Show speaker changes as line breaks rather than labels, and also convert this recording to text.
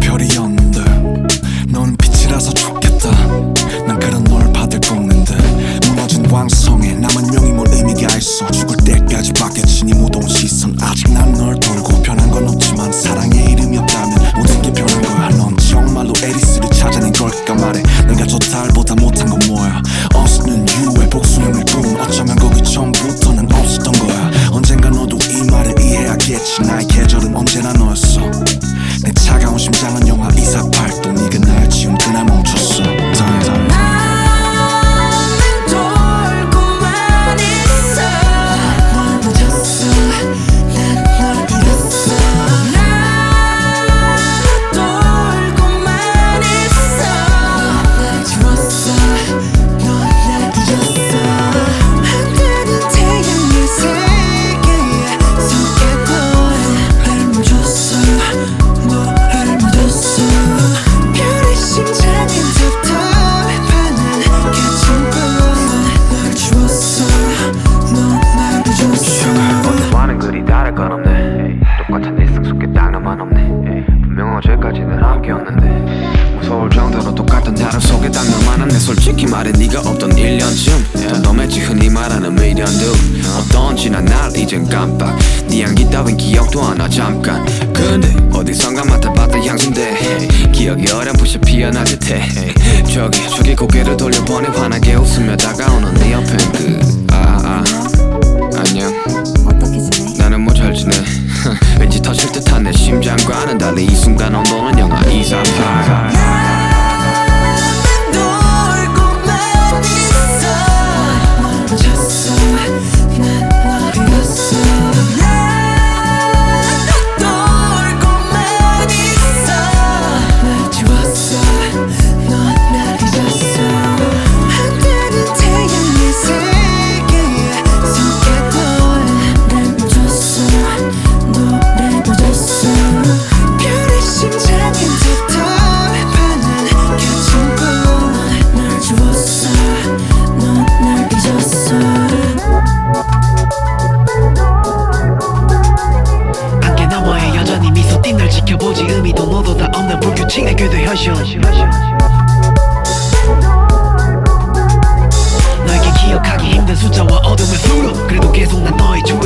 별이었는데 너는 빛이라서 좋겠다. 난 그런 널 받을 뽑는데 무너진 왕성에 남은 명이 뭘 의미가 있어. 죽을 때까지 받겠지 네 무더운 시선. 아직 난 널 돌고 변한 건 없지만 사랑의 이름이 없다면 모든 게 변한 거야. 넌 정말로 에리스를 찾아낸 걸까 말해. 내가 저 달보다 못한 건 뭐야. 어수는 유의 복수형을 꿈. 어쩌면 거기 전부터는 없었던 거야. 언젠가 너도 이 말을 이해하겠지. 나의 계절은 언제나 너였어. 내 차가운 심장은 영하 248도. 네가 날 지운 그날 멈췄어.
똑같은 일상 속에 딱 너만 없네. 분명 어제까지는 함께였는데 무서울 정도로 똑같은 하루 속에 딱 너만 없네. 솔직히 말해 네가 없던 1년쯤 더 너무했지 흔히 말하는 미련도 어떤 지난 날 이젠 깜빡. 네 향기 따윈 기억도 안 나 잠깐. 근데 어디선가 맡아봤던 향수인데 기억이 어렴풋이 피어날 듯해. 저기 고개를 돌려보니 환하게 웃으며 다가오는 네 옆엔 안녕.
어떻게 지내?
나는 뭐 잘 지내. 왠지 터질 듯한 내 심장과는 달리 이 순간 온도는 영하 238.
날 지켜보지 의미도 너도 다 없는 불규칙의 궤도 현실. 너에게 기억하기 힘든 숫자와 어둠의 수로 그래도 계속 난 너의 주에